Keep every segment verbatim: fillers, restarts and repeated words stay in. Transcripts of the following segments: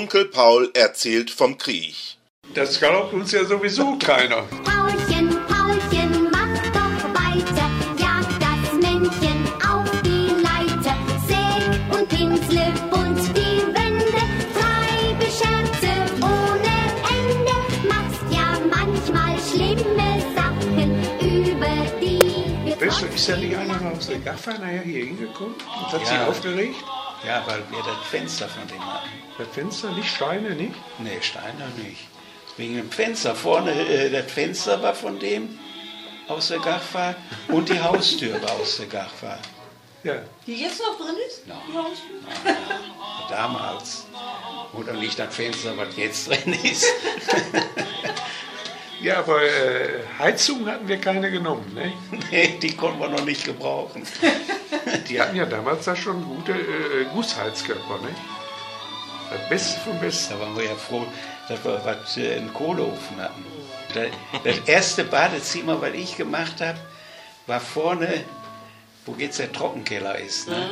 Onkel Paul erzählt vom Krieg. Das glaubt uns ja sowieso keiner. Paulchen, Paulchen, mach doch weiter, jag das Männchen auf die Leiter. Säg und pinsle bunt die Wände, treibe Scherze ohne Ende. Machst ja manchmal schlimme Sachen über die... Weißt du, ist ja nicht einer aus der Gaffer nachher hier hingekommen und hat Ja. sich aufgeregt? Ja, weil wir das Fenster von dem hatten. Das Fenster, nicht Steine, nicht? Nee, Steiner nicht. Wegen dem Fenster. Vorne, äh, das Fenster war von dem aus der Gachfahrt und die Haustür war aus der Gachfahrt. Ja. Die jetzt noch drin ist? Ja. Die Haustür? Damals. Oder nicht das Fenster, was jetzt drin ist. Ja, aber äh, Heizung hatten wir keine genommen, ne? Nee, die konnten wir noch nicht gebrauchen. Die hatten ja damals da schon gute äh, Gussheizkörper, ne? Das Beste vom Besten. Da waren wir ja froh, dass wir was, äh, einen Kohleofen hatten. Da, das erste Badezimmer, was ich gemacht habe, war vorne, wo jetzt der Trockenkeller ist. Ne? Ja.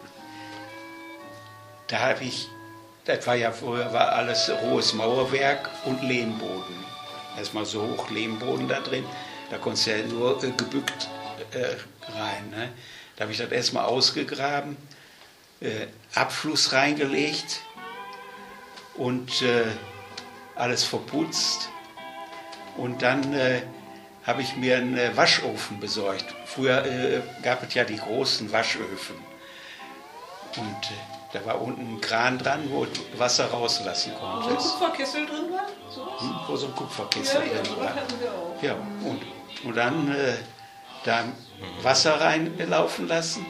Da habe ich, das war ja früher war alles rohes Mauerwerk und Lehmboden. Erstmal so hoch Lehmboden da drin, da konntest du ja nur äh, gebückt äh, rein. Ne? Da habe ich das erstmal ausgegraben, äh, Abfluss reingelegt und äh, alles verputzt. Und dann äh, habe ich mir einen äh, Waschofen besorgt. Früher äh, gab es ja die großen Waschöfen. Und äh, da war unten ein Kran dran, wo du Wasser rauslassen Wo so ein konntest. Kupferkessel drin war? Sowas? Hm, wo so ein Kupferkessel Ja, ja, drin sowas war. hatten wir auch. Ja, und, und dann äh, da Wasser reinlaufen lassen,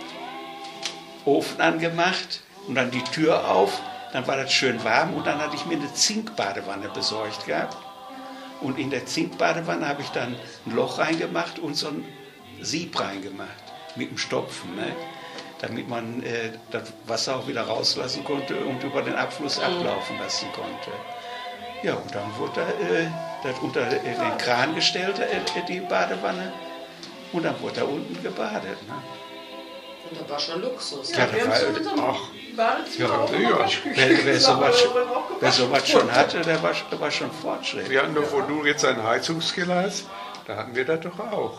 Ofen angemacht und dann die Tür auf. Dann war das schön warm und dann hatte ich mir eine Zinkbadewanne besorgt gehabt. Und in der Zinkbadewanne habe ich dann ein Loch reingemacht und so ein Sieb reingemacht mit dem Stopfen, ne? Damit man äh, das Wasser auch wieder rauslassen konnte und über den Abfluss ablaufen lassen konnte. Ja, und dann wurde äh, das unter äh, den Kran gestellt, äh, die Badewanne, und dann wurde da unten gebadet. Ne? Und das war schon Luxus. Ja, das wir war- haben zu unserem ach. Badezimmer Ja, auch ja, gemacht. ich- Wer, wer, Ja, sowas, aber wir haben auch wer sowas schon gewaschen. hatte, der war, der war schon Fortschritt. Wir hatten doch, wo du jetzt einen Heizungskeller hast, da hatten wir das doch auch.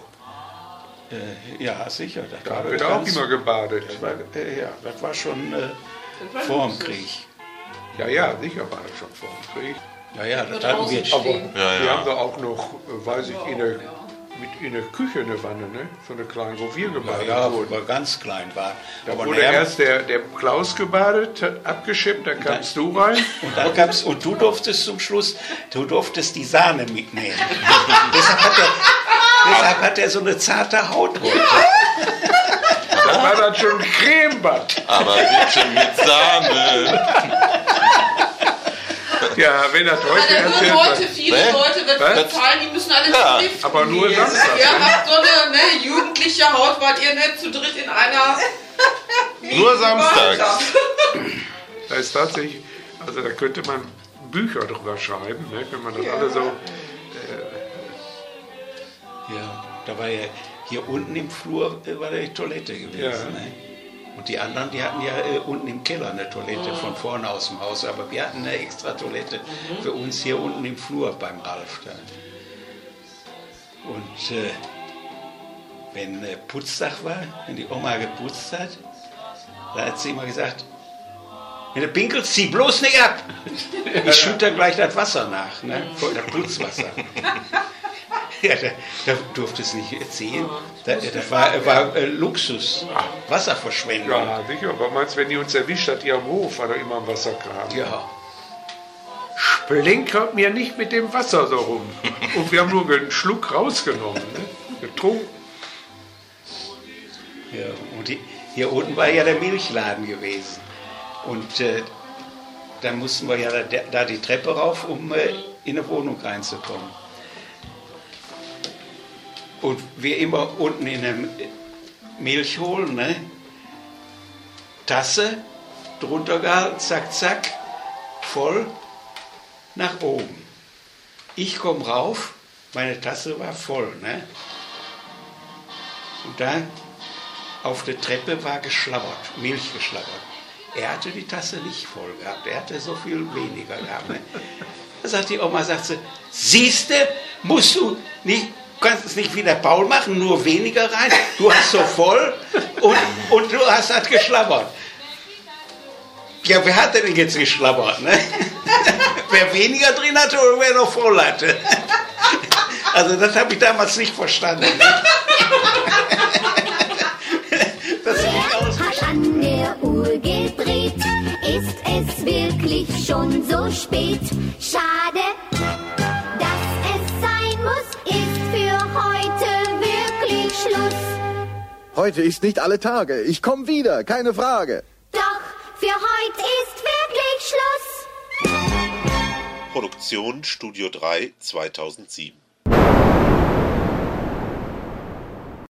Äh, ja, sicher. Das Da war haben wir da auch ganz- immer gebadet. Das war, äh, ja, das war schon äh, Das war vor dem Luxus. Krieg. Ja, ja, sicher war das schon vor dem Krieg. Ja, ja, das Wird hatten wir. draußen Aber stehen. Ja, wir ja. haben da auch noch, äh, weiß ich, in der, mit in der Küche eine Wanne, ne? So eine kleine, wo wir Ja, gebadet ja, wo wurden. wir ganz klein waren. Da Aber wurde nachher- erst der, der Klaus gebadet, hat abgeschippt, dann kamst du rein. Und dann gab's, und du durftest zum Schluss, du durftest die Sahne mitnehmen. deshalb, hat er, deshalb hat er so eine zarte Haut heute. Das war dann schon ein Cremebad. Aber bitte mit Sahne. Ja, wenn das heute Ja, da erzählt würden heute wird. viele Ne? Leute das Was? bezahlen, die müssen alle Ja, zum Liften aber nur gehen. Samstag, Ihr ne? habt so eine ne, jugendliche Haut, weil ihr nicht zu dritt in einer Nur samstags. Da ist tatsächlich, also da könnte man Bücher drüber schreiben, ne? Wenn man das alle so. Ja, da war ja, hier unten im Flur äh, war die Toilette gewesen. Ja. Ne? Und die anderen, die hatten ja äh, unten im Keller eine Toilette von vorne aus dem Haus. Aber wir hatten eine extra Toilette für uns hier unten im Flur beim Ralf. Da. Und äh, wenn äh, Putztag war, wenn die Oma geputzt hat, da hat sie immer gesagt, wenn du pinkelst, zieh bloß nicht ab. Ich schütte gleich das Wasser nach, ne? Das Putzwasser. Ja, da, da durfte es nicht ziehen. Da, das war, war äh, Luxus. Wasserverschwendung. Ja, sicher, aber meinst du, wenn die uns erwischt hat, hier am Hof, war da immer ein Wasserkran. Ja. Splenkert mir nicht mit dem Wasser so rum. Und wir haben nur einen Schluck rausgenommen, ne? Getrunken. Ja, und die, hier unten war ja der Milchladen gewesen. Und äh, dann mussten wir ja da, da die Treppe rauf, um äh, in eine Wohnung reinzukommen. Und wir immer unten in der Milch holen, ne? Tasse, drunter gehalten, zack, zack, voll nach oben. Ich komme rauf, meine Tasse war voll, ne? Und da auf der Treppe war geschlabbert, Milch geschlabbert. Er hatte die Tasse nicht voll gehabt, er hatte so viel weniger gehabt. Ne? Da sagt die Oma, sagt sie, siehste, musst du nicht, kannst es nicht wie der Paul machen, nur weniger rein, du hast so voll und, und du hast das geschlabbert. Ja, wer hat denn jetzt geschlabbert? Ne? Wer weniger drin hatte oder wer noch voll hatte? Also das habe ich damals nicht verstanden. Ne? Das ist nicht Hat an der Uhr gedreht, ist es wirklich schon so spät. Schade, dass es sein muss, ist für heute wirklich Schluss. Heute ist nicht alle Tage. Ich komme wieder, keine Frage. Doch, für heute ist wirklich Schluss. Produktion Studio drei zweitausendsieben.